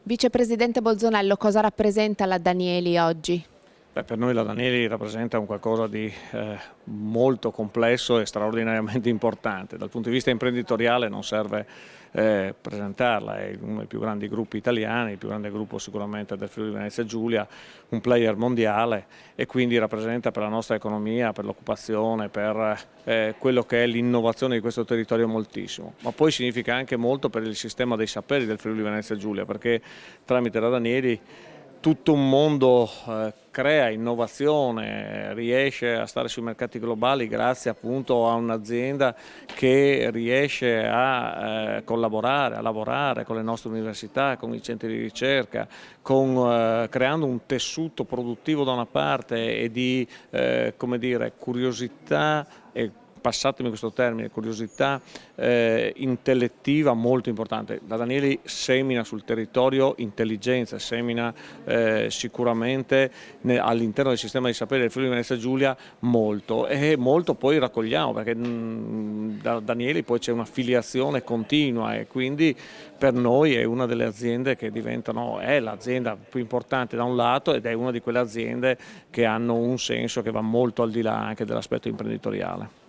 Vicepresidente Bolzonello, cosa rappresenta la Danieli oggi? Per noi la Danieli rappresenta un qualcosa di molto complesso e straordinariamente importante. Dal punto di vista imprenditoriale non serve presentarla, è uno dei più grandi gruppi italiani, il più grande gruppo sicuramente del Friuli Venezia Giulia, un player mondiale e quindi rappresenta per la nostra economia, per l'occupazione, per quello che è l'innovazione di questo territorio moltissimo. Ma poi significa anche molto per il sistema dei saperi del Friuli Venezia Giulia, perché tramite la Danieli tutto un mondo crea innovazione, riesce a stare sui mercati globali grazie appunto a un'azienda che riesce a collaborare, a lavorare con le nostre università, con i centri di ricerca, creando un tessuto produttivo da una parte e di come dire, curiosità e passatemi questo termine, curiosità intellettiva molto importante. La Danieli semina sul territorio intelligenza, semina sicuramente all'interno del sistema di sapere del Friuli Venezia Giulia molto e molto poi raccogliamo perché da Danieli poi c'è una filiazione continua e quindi per noi è una delle aziende che diventano, è l'azienda più importante da un lato ed è una di quelle aziende che hanno un senso che va molto al di là anche dell'aspetto imprenditoriale.